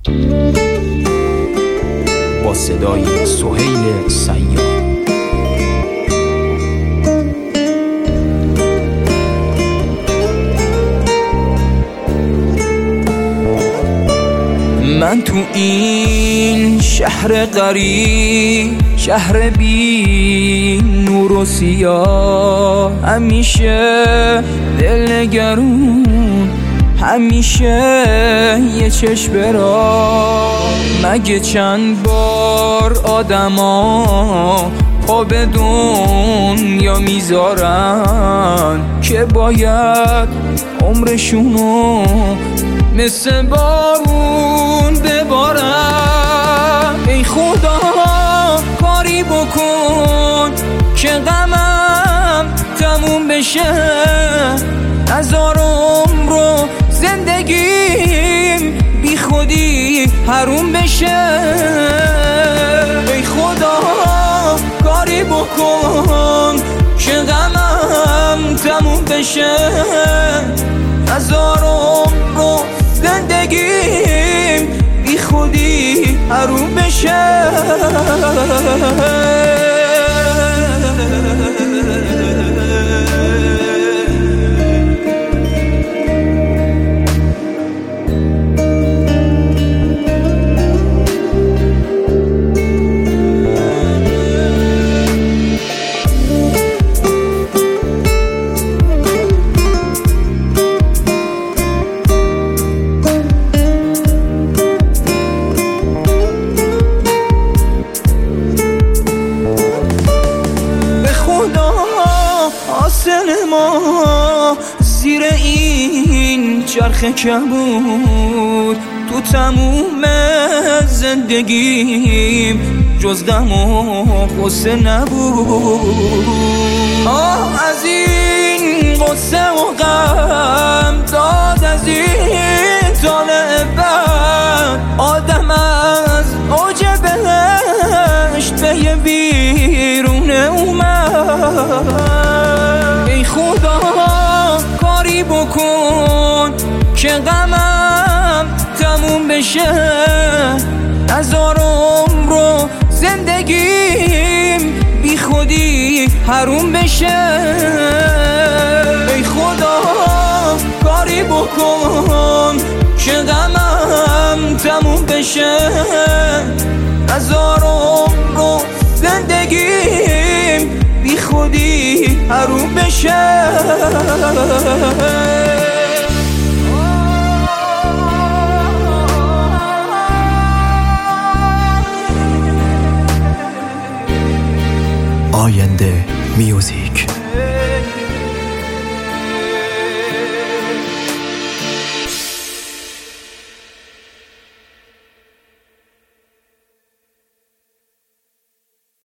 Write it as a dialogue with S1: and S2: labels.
S1: با صدای سهیل سیار. من تو این شهر غریب، شهر بی نور و سیاه، همیشه دلنگرون، همیشه یه چشم را. مگه چند بار آدما پا به دنیا میذارن که باید عمرشونو مثل بارون ببارم. ای خدا کاری بکن که غمم تموم بشه، نذار عمرو زندگیم بی خودی حروم بشه. ای خدا کاری بکن که غمم تموم بشه، نذار عمرو زندگیم بی خودی حروم بشه. حاصل ما زیر این چرخ کبود، تو تموم زندگیم جز غم و غصه نبود. از این غصه و غم داد، از این طالع بد آدم از اوج بهشت به یه بیرونه اومد. ای خدا کاری بکن که غمم تموم بشه، نذار عمرو زندگیم بی خودی حروم بشه. ای خدا کاری بکن که غمم تموم بشه، نذار عمرو زندگیم بی خودی حروم بشه.
S2: آینده میوزیک.